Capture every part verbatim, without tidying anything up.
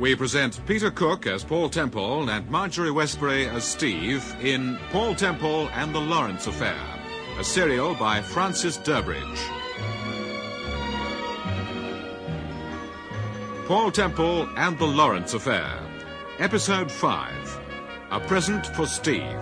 we present Peter Cook as Paul Temple and Marjorie Westbury as Steve in Paul Temple and the Lawrence Affair, a serial by Francis Durbridge. Paul Temple and the Lawrence Affair, Episode five, A Present for Steve.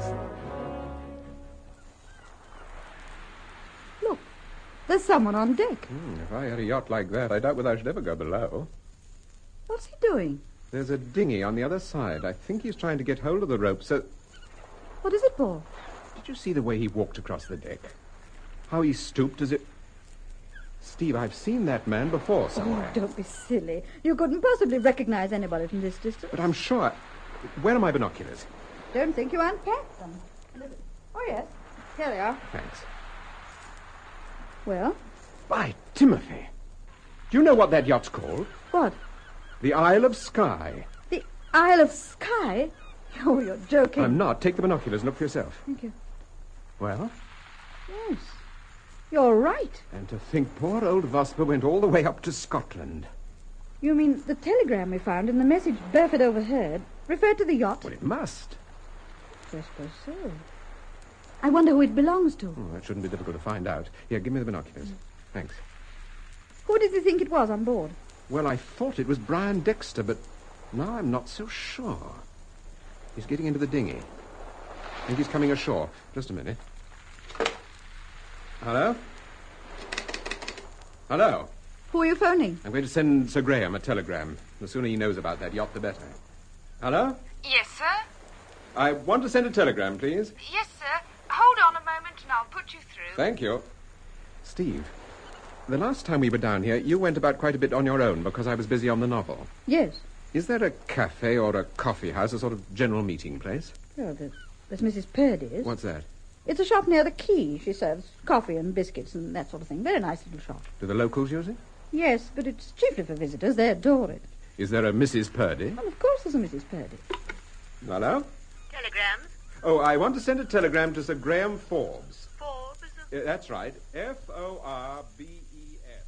Look, there's someone on deck. Hmm, if I had a yacht like that, I doubt whether I should ever go below. What's he doing? There's a dinghy on the other side. I think he's trying to get hold of the rope, so... What is it, Paul? Did you see the way he walked across the deck? How he stooped as if... Steve, I've seen that man before somewhere. Oh, don't be silly. You couldn't possibly recognize anybody from this distance. But I'm sure... Where are my binoculars? Don't think you unpacked them. Oh, yes. Here they are. Thanks. Well? By Timothy. Do you know what that yacht's called? What? The Isle of Skye. The Isle of Skye? Oh, you're joking. I'm not. Take the binoculars and look for yourself. Thank you. Well? Yes. You're right. And to think poor old Vosper went all the way up to Scotland. You mean the telegram we found and the message Burford overheard referred to the yacht? Well, it must. I suppose so. I wonder who it belongs to. Oh, that shouldn't be difficult to find out. Here, give me the binoculars. Mm. Thanks. Who did you think it was on board? Well, I thought it was Brian Dexter, but now I'm not so sure. He's getting into the dinghy. I think he's coming ashore. Just a minute. Hello? Hello? Who are you phoning? I'm going to send Sir Graham a telegram. The sooner he knows about that yacht, the better. Hello? Yes, sir? I want to send a telegram, please. Yes, sir. Hold on a moment and I'll put you through. Thank you. Steve, the last time we were down here, you went about quite a bit on your own because I was busy on the novel. Yes. Is there a cafe or a coffee house, a sort of general meeting place? Oh, there's, there's Missus Purdy's. What's that? It's a shop near the quay. She serves coffee and biscuits and that sort of thing. Very nice little shop. Do the locals use it? Yes, but it's chiefly for visitors. They adore it. Is there a Missus Purdy? Well, of course there's a Missus Purdy. Hello? Telegrams? Oh, I want to send a telegram to Sir Graham Forbes. Forbes? Uh, that's right. F O R B E S.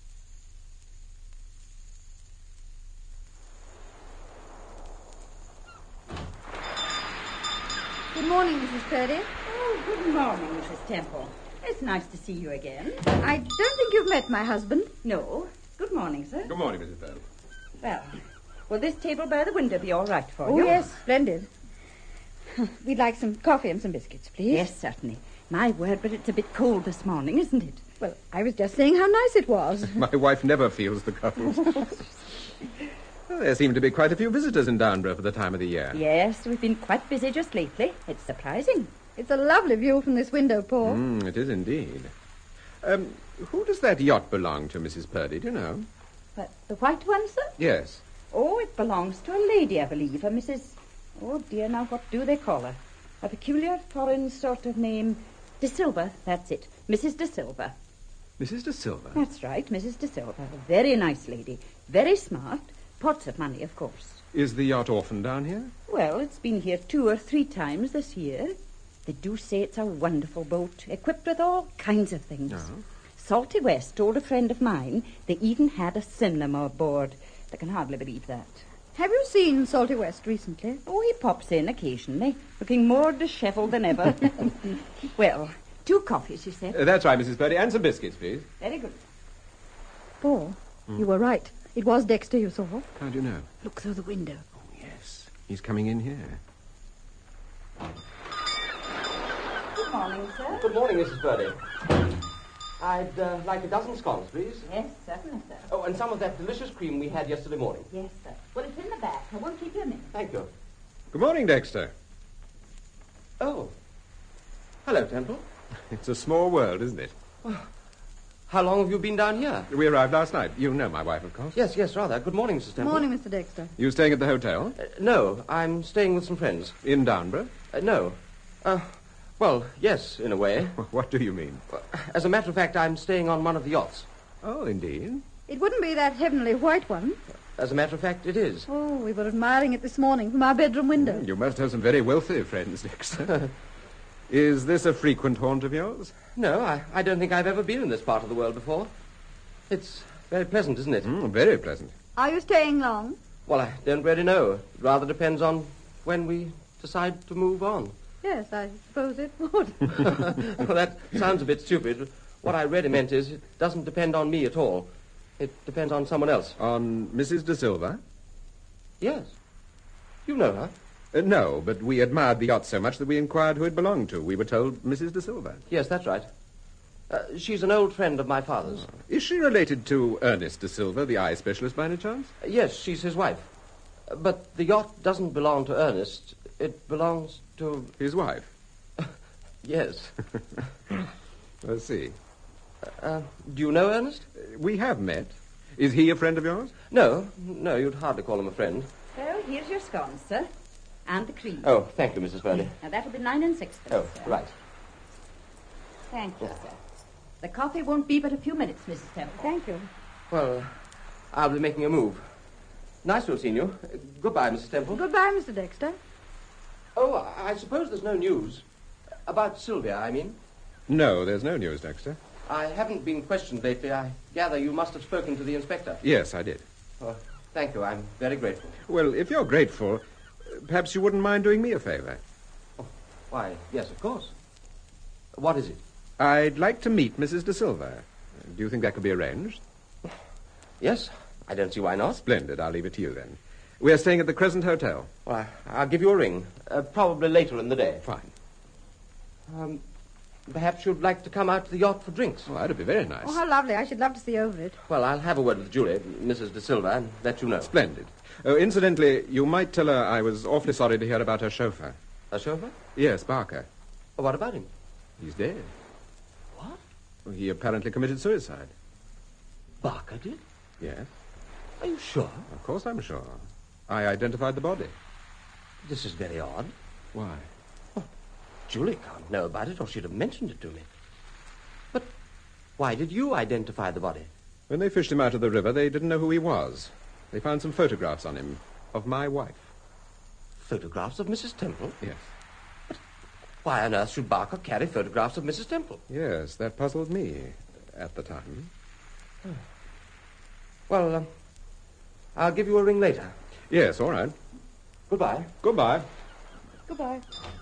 Good morning, Missus Purdy. Oh, good morning, Missus Temple. It's nice to see you again. I don't think you've met my husband. No. Good morning, sir. Good morning, Missus Purdy. Well, will this table by the window be all right for oh, you? Oh, yes, splendid. We'd like some coffee and some biscuits, please. Yes, certainly. My word, but it's a bit cold this morning, isn't it? Well, I was just saying how nice it was. My wife never feels the cold. Well, there seem to be quite a few visitors in Downborough for the time of the year. Yes, we've been quite busy just lately. It's surprising. It's a lovely view from this window, Paul. Mm, it is indeed. Um, who does that yacht belong to, Missus Purdy? Do you know? But the white one, sir? Yes. Oh, it belongs to a lady, I believe, a Missus Oh, dear, now what do they call her? A peculiar foreign sort of name. De Silva, that's it. Missus De Silva. Missus De Silva? That's right, Missus De Silva. A very nice lady. Very smart. Pots of money, of course. Is the yacht often down here? Well, it's been here two or three times this year. They do say it's a wonderful boat, equipped with all kinds of things. Oh. Salty West told a friend of mine they even had a cinema aboard. They can hardly believe that. Have you seen Salty West recently? Oh, he pops in occasionally, looking more dishevelled than ever. Well, two coffees, you said? Uh, that's right, Missus Purdy, and some biscuits, please. Very good. Paul, hmm? you were right. It was Dexter you saw. How do you know? Look through the window. Oh, yes. He's coming in here. Good morning, sir. Good morning, Missus Purdy. I'd uh, like a dozen scones, please. Yes, certainly, sir. Oh, and some of that delicious cream we had yesterday morning. Yes, sir. Well, it's in the back. I won't keep you a minute. Thank you. Good morning, Dexter. Oh. Hello, Temple. It's a small world, isn't it? Well, how long have you been down here? We arrived last night. You know my wife, of course. Yes, yes, rather. Good morning, Missus Temple. Morning, Mister Dexter. You staying at the hotel? Uh, no, I'm staying with some friends. In Downborough? Uh, no. Uh, well, yes, in a way. What do you mean? As a matter of fact, I'm staying on one of the yachts. Oh, indeed. It wouldn't be that heavenly white one. As a matter of fact, it is. Oh, we were admiring it this morning from our bedroom window. You must have some very wealthy friends, Dexter. Is this a frequent haunt of yours? No, I, I don't think I've ever been in this part of the world before. It's very pleasant, isn't it? Mm, very pleasant. Are you staying long? Well, I don't really know. It rather depends on when we decide to move on. Yes, I suppose it would. Well, that sounds a bit stupid. What I really meant is it doesn't depend on me at all. It depends on someone else. On Missus De Silva? Yes. You know her? Uh, no, but we admired the yacht so much that we inquired who it belonged to. We were told Missus De Silva. Yes, that's right. Uh, she's an old friend of my father's. Oh. Is she related to Ernest De Silva, the eye specialist, by any chance? Uh, yes, she's his wife. Uh, but the yacht doesn't belong to Ernest. It belongs to... His wife? Yes. Let's see. Uh, do you know Ernest? Uh, we have met. Is he a friend of yours? No. No, you'd hardly call him a friend. So, here's your scones, sir. And the cream. Oh, thank you, Missus Furley. Now, that'll be nine and sixpence, Oh, sir. right. Thank you, sir. The coffee won't be but a few minutes, Missus Temple. Thank you. Well, uh, I'll be making a move. Nice to have seen you. Uh, goodbye, Missus Temple. Goodbye, Mister Dexter. Oh, I I suppose there's no news. About Sylvia, I mean. No, there's no news, Dexter. I haven't been questioned lately. I gather you must have spoken to the inspector. Yes, I did. Oh, thank you. I'm very grateful. Well, if you're grateful, perhaps you wouldn't mind doing me a favor. Oh, why, yes, of course. What is it? I'd like to meet Missus De Silva. Do you think that could be arranged? Yes, I don't see why not. Splendid. I'll leave it to you, then. We're staying at the Crescent Hotel. Well, I, I'll give you a ring. Uh, probably later in the day. Fine. Um, perhaps you'd like to come out to the yacht for drinks. Oh, that'd be very nice. Oh, how lovely. I should love to see over it. Well, I'll have a word with Julie, Missus De Silva, and let you know. Splendid. Oh, incidentally, you might tell her I was awfully sorry to hear about her chauffeur. A chauffeur? Yes, Barker. Oh, what about him? He's dead. What? Well, he apparently committed suicide. Barker did? Yes. Are you sure? Of course I'm sure. I identified the body. This is very odd. Why? Julie can't know about it, or she'd have mentioned it to me. But why did you identify the body? When they fished him out of the river, they didn't know who he was. They found some photographs on him of my wife. Photographs of Missus Temple? Yes. But why on earth should Barker carry photographs of Missus Temple? Yes, that puzzled me at the time. Oh. Well, um, I'll give you a ring later. Yes, all right. Goodbye. Goodbye. Goodbye.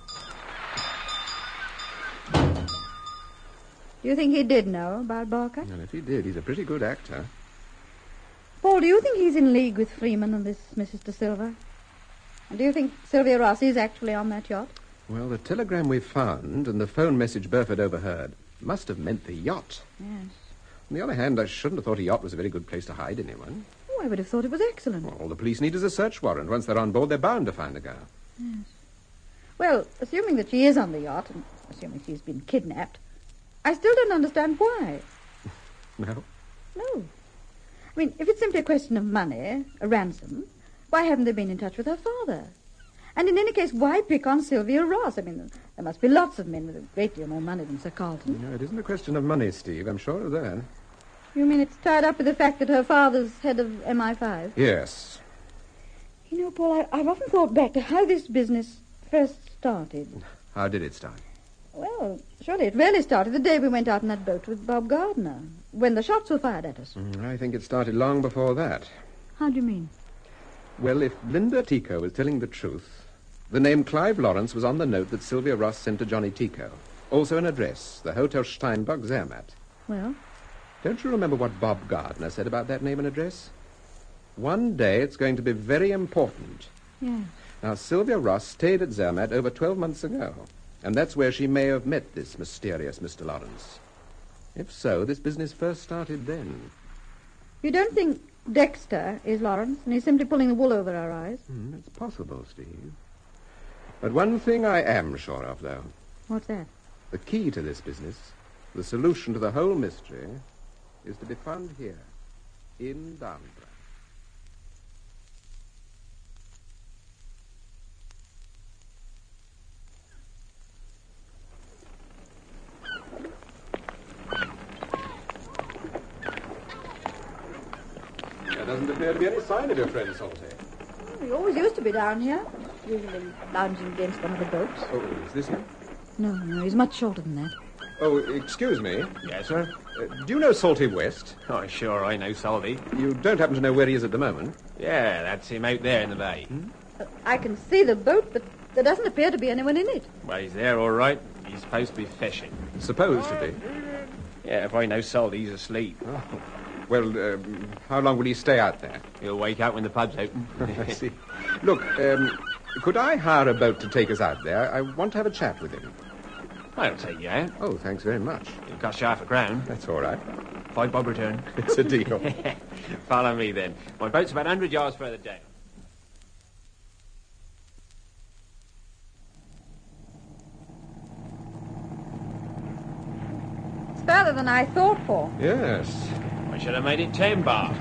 Do you think he did know about Barker? Well, if he did, he's a pretty good actor. Paul, do you think he's in league with Freeman and this Missus De Silva? And do you think Sylvia Ross is actually on that yacht? Well, the telegram we found and the phone message Burford overheard must have meant the yacht. Yes. On the other hand, I shouldn't have thought a yacht was a very good place to hide anyone. Oh, I would have thought it was excellent. Well, all the police need is a search warrant. Once they're on board, they're bound to find the girl. Yes. Well, assuming that she is on the yacht, and assuming she's been kidnapped, I still don't understand why. No? No. I mean, if it's simply a question of money, a ransom, why haven't they been in touch with her father? And in any case, why pick on Sylvia Ross? I mean, there must be lots of men with a great deal more money than Sir Carlton. No, it isn't a question of money, Steve. I'm sure of that. You mean it's tied up with the fact that her father's head of M I five? Yes. You know, Paul, I, I've often thought back to how this business first started. How did it start? Well, surely it really started the day we went out in that boat with Bob Gardner, when the shots were fired at us. Mm, I think it started long before that. How do you mean? Well, if Linda Tico was telling the truth, the name Clive Lawrence was on the note that Sylvia Ross sent to Johnny Tico. Also an address, the Hotel Steinbock, Zermatt. Well? Don't you remember what Bob Gardner said about that name and address? One day it's going to be very important. Yes. Now, Sylvia Ross stayed at Zermatt over twelve months ago, and that's where she may have met this mysterious Mister Lawrence. If so, this business first started then. You don't think Dexter is Lawrence, and he's simply pulling the wool over our eyes? Mm, it's possible, Steve. But one thing I am sure of, though. What's that? The key to this business, the solution to the whole mystery, is to be found here, in Downborough. There doesn't appear to be any sign of your friend, Salty. Oh, he always used to be down here, usually lounging against one of the boats. Oh, is this him? No, no, he's much shorter than that. Oh, excuse me. Yes, sir? Uh, do you know Salty West? Oh, sure, I know Salty. You don't happen to know where he is at the moment? Yeah, that's him out there in the bay. Hmm? I can see the boat, but there doesn't appear to be anyone in it. Well, he's there, all right. He's supposed to be fishing. Supposed to be. Yeah, if I know Salty, he's asleep. Oh. Well, um, how long will he stay out there? He'll wake up when the pub's open. I see. Look, um, could I hire a boat to take us out there? I want to have a chat with him. I'll take you out. Oh, thanks very much. It'll cost you half a crown. That's all right. Five bob return. It's a deal. Follow me, then. My boat's about one hundred yards further down. It's further than I thought for. Yes. I should have made it ten bob.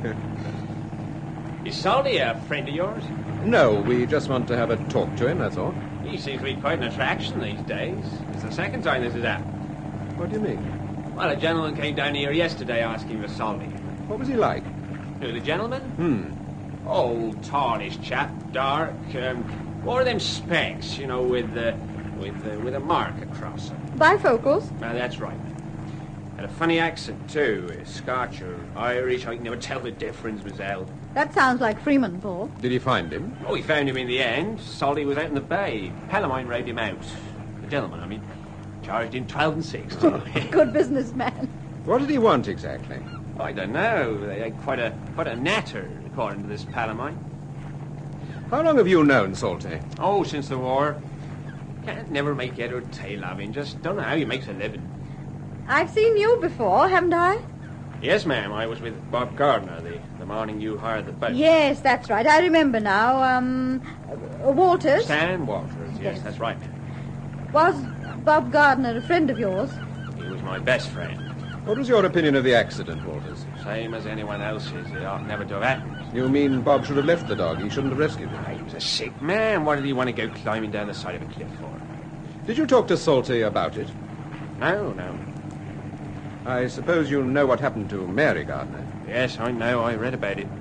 Is Salty a friend of yours? No, we just want to have a talk to him, that's all. He seems to be quite an attraction these days. It's the second time this has happened. What do you mean? Well, a gentleman came down here yesterday asking for Salty. What was he like? Who, the gentleman? Hmm. Old, tallish chap, dark. Um, wore them specs, you know, with uh, with uh, with a mark across them. Bifocals? Well, that's right. Had a funny accent, too. Uh, Scotch or Irish. I can never tell the difference, Miss L. That sounds like Freeman, Paul. Did you find him? Oh, we found him in the end. Salty was out in the bay. Palomine rode him out. The gentleman, I mean. Charged him twelve and six. Good businessman. What did he want exactly? I don't know. They had quite a quite a natter, according to this Palomine. How long have you known Salty? Oh, since the war. Can't never make head or tail of him. Just don't know how he makes a living. I've seen you before, haven't I? Yes, ma'am. I was with Bob Gardner the, the morning you hired the boat. Yes, that's right. I remember now. Um, uh, Walters. Stan Walters. Yes, Yes. that's right, ma'am. Was Bob Gardner a friend of yours? He was my best friend. What was your opinion of the accident, Walters? Same as anyone else's. It ought never to have happened. You mean Bob should have left the dog? He shouldn't have rescued him? He was a sick man. What did he want to go climbing down the side of a cliff for? Did you talk to Salty about it? No, no. I suppose you know what happened to Mary Gardner. Yes, I know. I read about it.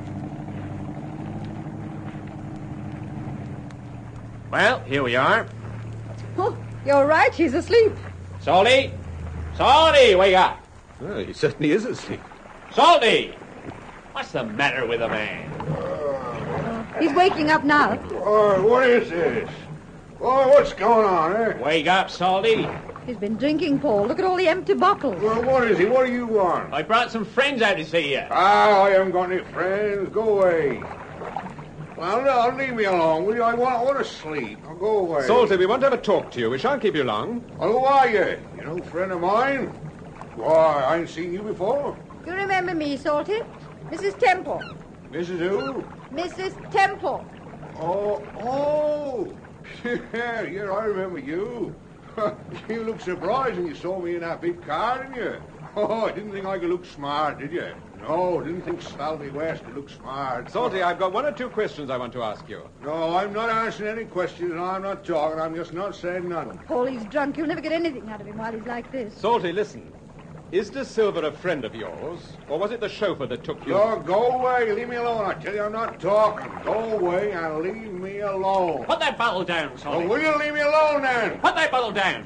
Well, here we are. Oh, you're right. He's asleep. Salty! Salty, wake up! Well, he certainly is asleep. Salty! What's the matter with the man? He's waking up now. Oh, what is this? Oh, what's going on, eh? Wake up, Salty. He's been drinking, Paul. Look at all the empty bottles. Well, what is he? What do you want? I brought some friends out to see you. Ah, I haven't got any friends. Go away. Well, no, leave me alone, will you? I want, I want to sleep. I'll go away. Salty, we want to have a talk to you. We shan't keep you long. Well, who are you? You know, friend of mine? Why, I ain't seen you before. You remember me, Salty? Missus Temple. Missus who? Missus Temple. Oh, oh. Yeah, yeah, I remember you. You looked surprised when you saw me in that big car, didn't you? Oh, I didn't think I could look smart, did you? No, didn't think Salty West could look smart. Salty, I've got one or two questions I want to ask you. No, I'm not answering any questions, and I'm not talking. I'm just not saying nothing. Paul, he's drunk. You'll never get anything out of him while he's like this. Salty, listen. Is De Silva a friend of yours, or was it the chauffeur that took you? No, go away. Leave me alone. I tell you, I'm not talking. Go away and leave me alone. Put that bottle down, Oh, Salty. will you leave me alone, then? Put that bottle down.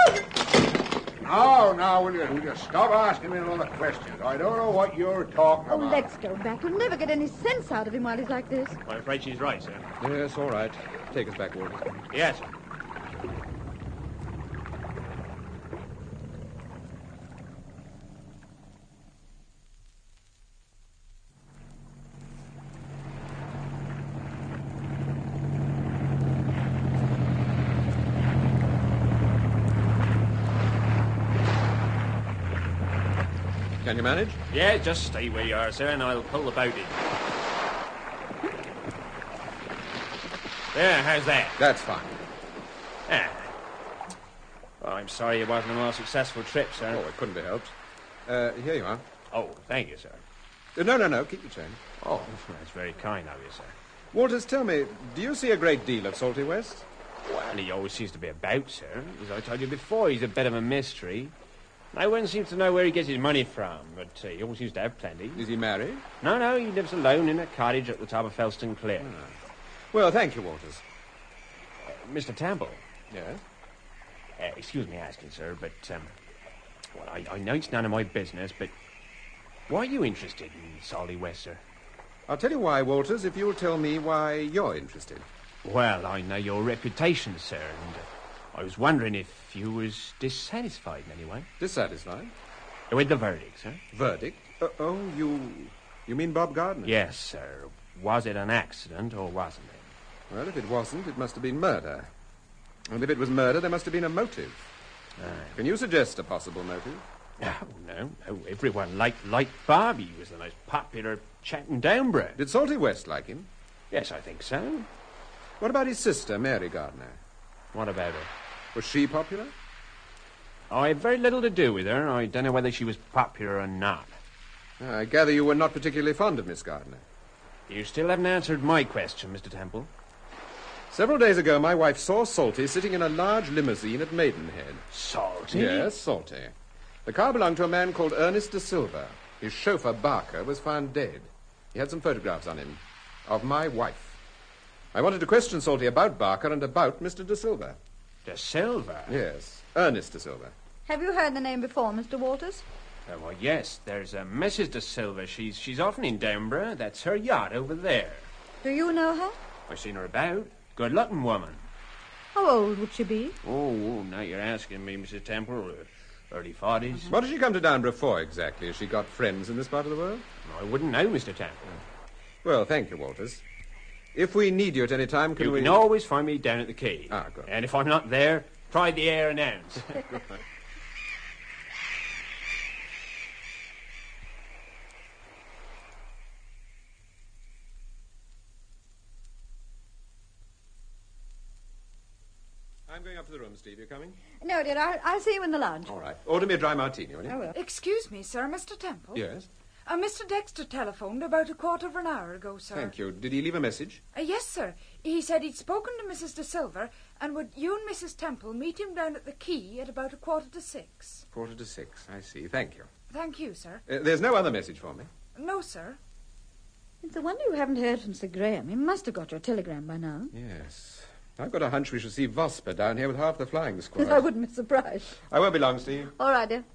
No, no, will you, will you stop asking me a lot of questions? I don't know what you're talking Oh, about. let's go back. You'll never get any sense out of him while he's like this. I'm afraid she's right, sir. Yes, all right. Take us back, Walter. Yes, sir. Can you manage? Yeah, just stay where you are, sir, and I'll pull the boat in. There, how's that? That's fine. Ah. Well, I'm sorry it wasn't a more successful trip, Oh, sir. it couldn't be helped. Uh, here you are. Oh, thank you, sir. Uh, no, no, no. Keep your change. Oh, that's very kind of you, sir. Walters, tell me, do you see a great deal of Salty West? Well, he always seems to be about, sir. As I told you before, he's a bit of a mystery. No one seems to know where he gets his money from, but uh, he always seems to have plenty. Is he married? No, no, he lives alone in a cottage at the top of Felston Cliff. Ah. Well, thank you, Walters. Uh, Mister Temple, Yes? uh, excuse me asking, sir, but um, Well, I, I know it's none of my business, but why are you interested in Solly West, sir? I'll tell you why, Walters, if you'll tell me why you're interested. Well, I know your reputation, sir, and uh, I was wondering if you was dissatisfied in any way. Dissatisfied? With the verdict, sir? Verdict? Uh, oh, you... you mean Bob Gardner? Yes, sir. Was it an accident, or wasn't it? Well, if it wasn't, it must have been murder. And if it was murder, there must have been a motive. Aye. Can you suggest a possible motive? Oh, no, no. Everyone liked, liked Bob. He was the most popular chap in Downborough. Did Salty West like him? Yes, I think so. What about his sister, Mary Gardner? What about her? Was she popular? I had very little to do with her. I don't know whether she was popular or not. I gather you were not particularly fond of Miss Gardner. You still haven't answered my question, Mister Temple. Several days ago, my wife saw Salty sitting in a large limousine at Maidenhead. Salty? Yes, Salty. The car belonged to a man called Ernest De Silva. His chauffeur, Barker, was found dead. He had some photographs on him of my wife. I wanted to question Salty about Barker and about Mister De Silva. De Silva? Yes, Ernest De Silva. Have you heard the name before, Mister Walters? Oh, well, yes. There's a Missus De Silva. She's she's often in Downborough. That's her yacht over there. Do you know her? I've seen her about. Good-looking woman. How old would she be? Oh, oh, now you're asking me, Missus Temple. Uh, early forties. What did she come to Downborough for, exactly? Has she got friends in this part of the world? I wouldn't know, Mister Temple. Well, thank you, Walters. If we need you at any time, can you we... can always find me down at the quay. Ah, good. And if I'm not there, try the air announce. I'm going up to the room, Steve. You coming? No, dear, I'll, I'll see you in the lounge. All right. Order me a dry martini, will you? I will. Excuse me, sir, Mister Temple. Yes. Uh, Mister Dexter telephoned about a quarter of an hour ago, sir. Thank you. Did he leave a message? Uh, yes, sir. He said he'd spoken to Missus De Silva and would you and Missus Temple meet him down at the quay at about a quarter to six. Quarter to six. I see. Thank you. Thank you, sir. Uh, there's no other message for me. No, sir. It's a wonder you haven't heard from Sir Graham. He must have got your telegram by now. Yes. I've got a hunch we shall see Vosper down here with half the flying squad. I wouldn't be surprised. I won't be long, Steve. All right, dear.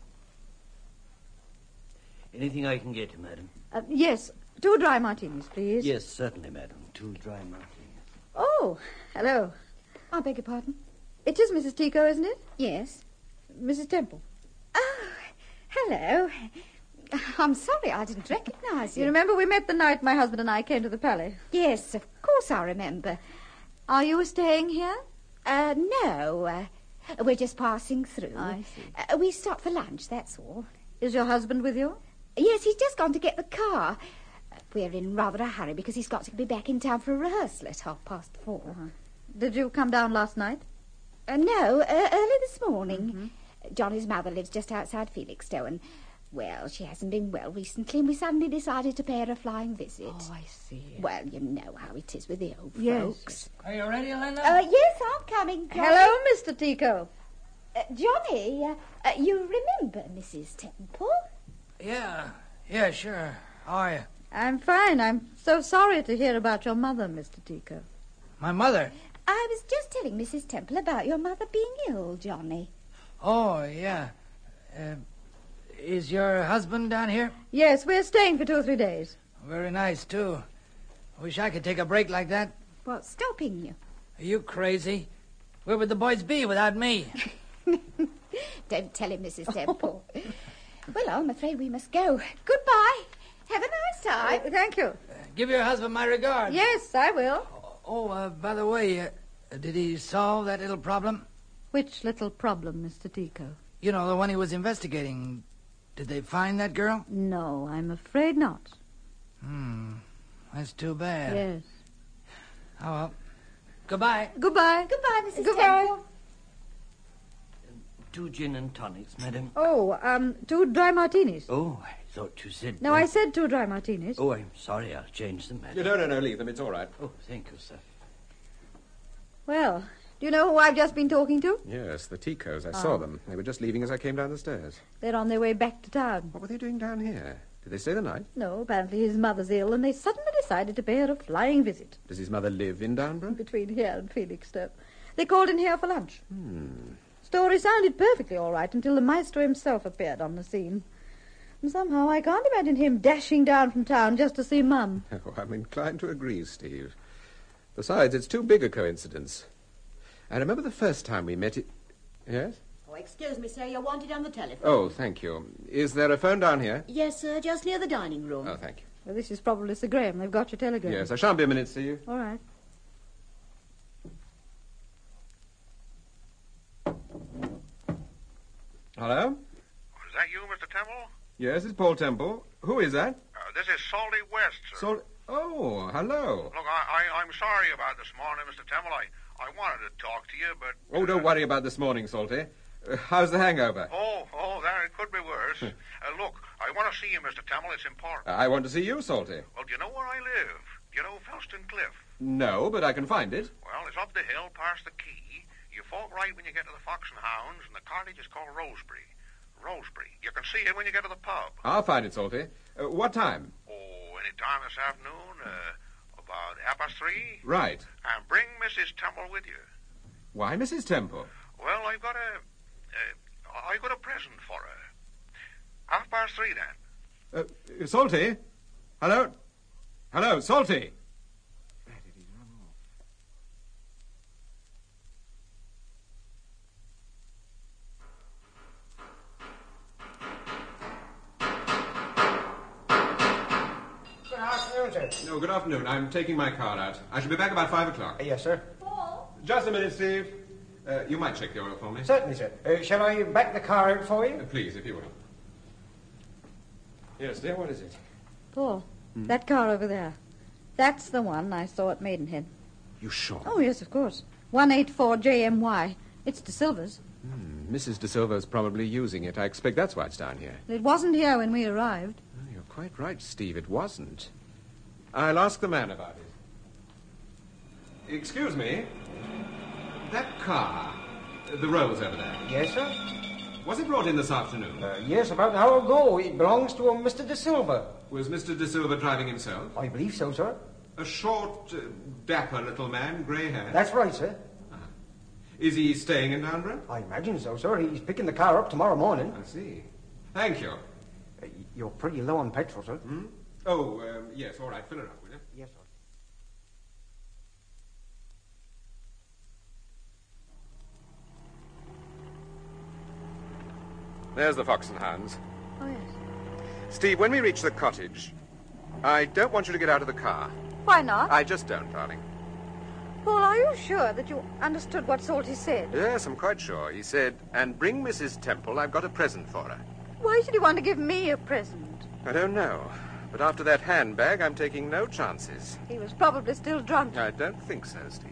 Anything I can get you, madam? Uh, yes, two dry martinis, please. Yes, certainly, madam. Two dry martinis. Oh, hello. I beg your pardon. It is Missus Tico, isn't it? Yes. Missus Temple. Oh, hello. I'm sorry I didn't recognise you. You remember we met the night my husband and I came to the Palais? Yes, of course I remember. Are you staying here? Uh, no. Uh, we're just passing through. I see. Uh, we stopped for lunch, that's all. Is your husband with you? Yes, he's just gone to get the car. Uh, we're in rather a hurry because he's got to be back in town for a rehearsal at half past four. Uh-huh. Did you come down last night? Uh, no, uh, early this morning. Mm-hmm. Johnny's mother lives just outside Felixstowe, and, well, she hasn't been well recently, and we suddenly decided to pay her a flying visit. Oh, I see. Well, you know how it is with the old Yes. folks. Are you ready, Linda? Uh, yes, I'm coming, Johnny. Hello, Mister Tico. Uh, Johnny, uh, uh, you remember Missus Temple? Yeah, yeah, sure. How are you? I'm fine. I'm so sorry to hear about your mother, Mister Tico. My mother? I was just telling Missus Temple about your mother being ill, Johnny. Oh, yeah. Uh, is your husband down here? Yes, we're staying for two or three days. Very nice, too. Wish I could take a break like that. What's stopping you? Are you crazy? Where would the boys be without me? Don't tell him, Missus Temple. Well, I'm afraid we must go. Goodbye. Have a nice time. Uh, thank you. Uh, give your husband my regards. Yes, I will. Oh, uh, by the way, uh, did he solve that little problem? Which little problem, Mister Tico? You know, the one he was investigating. Did they find that girl? No, I'm afraid not. Hmm. That's too bad. Yes. Oh, well. Goodbye. Goodbye. Goodbye, Missus Goodbye. Temple. Two gin and tonics, madam. Oh, um, two dry martinis. Oh, I thought you said... No, uh, I said two dry martinis. Oh, I'm sorry. I'll change them, madam. No, no, no, leave them. It's all right. Oh, thank you, sir. Well, do you know who I've just been talking to? Yes, the Ticos. I saw them. They were just leaving as I came down the stairs. They're on their way back to town. What were they doing down here? Did they stay the night? No, apparently his mother's ill, and they suddenly decided to pay her a flying visit Does his mother live in Downborough? between here and Felixstowe. They called in here for lunch. Hmm. It's story sounded perfectly all right until the maestro himself appeared on the scene. And somehow I can't imagine him dashing down from town just to see Mum. Oh, I'm inclined to agree, Steve. Besides, it's too big a coincidence. I remember the first time we met it... Yes? Oh, excuse me, sir. You're wanted on the telephone. Oh, thank you. Is there a phone down here? Yes, sir. Just near the dining room. Oh, thank you. Well, this is probably Sir Graham. They've got your telegram. Yes, I shan't be a minute, Steve. All right. Hello? Is that you, Mister Temple? Yes, it's Paul Temple. Who is that? Uh, this is Salty West, sir. Salt... Oh, hello. Look, I, I, I'm sorry about this morning, Mister Temple. I, I wanted to talk to you, but... Oh, don't worry about this morning, Salty. Uh, how's the hangover? Oh, oh, there, it could be worse. uh, look, I want to see you, Mister Temple. It's important. I want to see you, Salty. Well, do you know where I live? Do you know Felston Cliff? No, but I can find it. Well, it's up the hill past the quay. You fork right when you get to the Fox and Hounds, and the cottage is called Rosebery. Rosebery. You can see it when you get to the pub. I'll find it, Salty. Uh, what time? Oh, any time this afternoon, uh, about half past three. Right. And bring Missus Temple with you. Why, Missus Temple? Well, I've got a... Uh, I've got a present for her. Half past three, then. Uh, Salty? Hello? Hello, Salty? Where did he run off? Good afternoon, sir. No, good afternoon. I'm taking my car out. I shall be back about five o'clock. Uh, yes, sir. Paul? Just a minute, Steve. Uh, you might check the oil for me. Certainly, sir. Uh, shall I back the car out for you? Uh, please, if you will. Yes, dear, what is it? Paul, hmm? That car over there. That's the one I saw at Maidenhead. You sure? Oh, yes, of course. one eighty-four J M Y. It's De Silva's. Hmm, Missus De Silva's probably using it. I expect that's why it's down here. It wasn't here when we arrived. Oh, you're quite right, Steve. It wasn't. I'll ask the man about it. Excuse me. That car, the Rolls over there. Yes, sir. Was it brought in this afternoon? Uh, yes, about an hour ago. It belongs to a Mister De Silva. Was Mister De Silva driving himself? I believe so, sir. A short, uh, dapper little man, grey hair? That's right, sir. Uh-huh. Is he staying in Downborough? I imagine so, sir. He's picking the car up tomorrow morning. I see. Thank you. Uh, you're pretty low on petrol, sir. Hmm? Oh, um, yes, all right. Fill her up, will you? Yes, sir. There's the Fox and Hounds. Oh, yes. Steve, when we reach the cottage, I don't want you to get out of the car. Why not? I just don't, darling. Paul, are you sure that you understood what Salty said? Yes, I'm quite sure. He said, and bring Missus Temple, I've got a present for her. Why should he want to give me a present? I don't know. But after that handbag, I'm taking no chances. He was probably still drunk. I don't think so, Steve.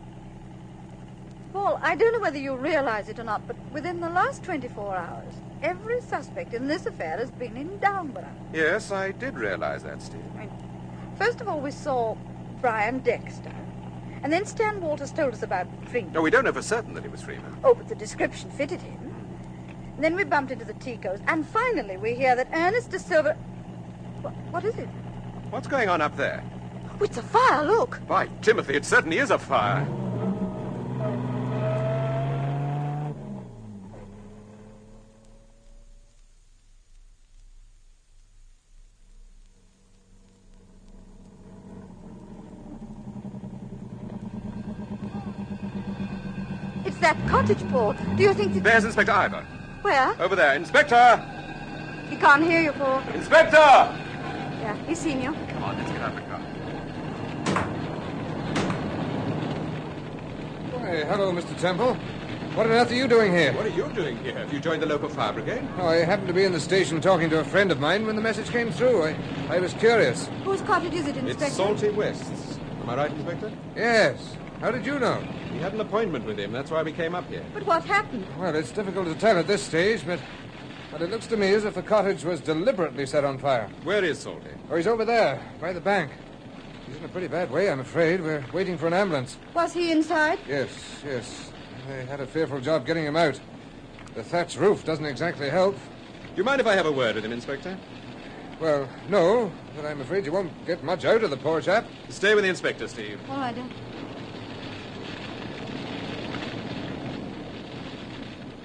Paul, I don't know whether you realize it or not, but within the last twenty-four hours, every suspect in this affair has been in Downborough. Yes, I did realize that, Steve. I mean, first of all, we saw Brian Dexter. And then Stan Walters told us about Freeman. No, we don't know for certain that it was Freeman. Oh, but the description fitted him. And then we bumped into the Ticos. And finally, we hear that Ernest De Silva... What, what is it? What's going on up there? Oh, it's a fire, look. By Timothy, it certainly is a fire. It's that cottage, Paul. Do you think that... There's Inspector Ivor. Where? Over there. Inspector! He can't hear you, Paul. Inspector! Yeah, he's seen you. Come on, let's get out of the car. Why, hello, Mister Temple. What on earth are you doing here? What are you doing here? Have you joined the local fire brigade? Oh, I happened to be in the station talking to a friend of mine when the message came through. I, I was curious. Whose cottage is it, Inspector? It's Salty West's. Am I right, Inspector? Yes. How did you know? We had an appointment with him. That's why we came up here. But what happened? Well, it's difficult to tell at this stage, but... But it looks to me as if the cottage was deliberately set on fire. Where is Salty? Oh, he's over there, by the bank. He's in a pretty bad way, I'm afraid. We're waiting for an ambulance. Was he inside? Yes, yes. They had a fearful job getting him out. The thatch roof doesn't exactly help. Do you mind if I have a word with him, Inspector? Well, no, but I'm afraid you won't get much out of the poor chap. Stay with the Inspector, Steve. All right, then.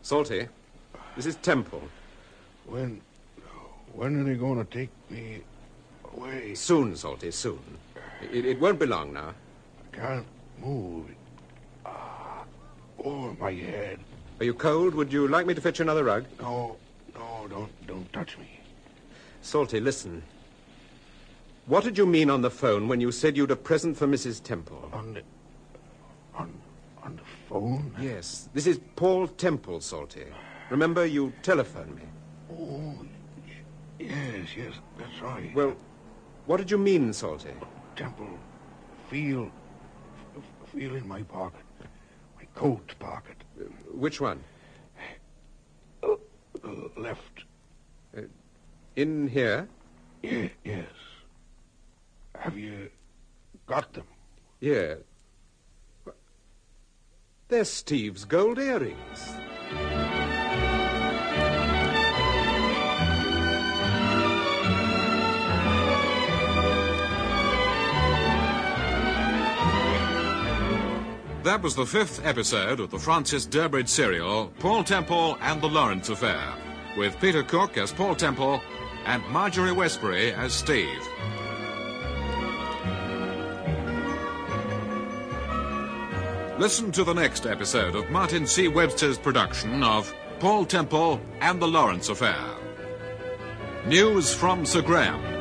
Salty, this is Temple. When... When are they going to take me away? Soon, Salty, soon. It, it won't be long now. I can't move. Ah, over my head. Are you cold? Would you like me to fetch you another rug? No, no, don't, don't touch me. Salty, listen. What did you mean on the phone when you said you'd a present for Missus Temple? On the... On... On the phone? Yes. This is Paul Temple, Salty. Remember, you telephoned me. Oh, yes, yes, that's right. Well, what did you mean, Salty? Temple, feel... Feel in my pocket. My coat pocket. Uh, which one? Uh, uh, left. Uh, in here? Yeah, yes. Have you got them? Yeah. They're Steve's gold earrings. That was the fifth episode of the Francis Durbridge serial, Paul Temple and the Lawrence Affair, with Peter Cook as Paul Temple and Marjorie Westbury as Steve. Listen to the next episode of Martin C. Webster's production of Paul Temple and the Lawrence Affair. News from Sir Graham.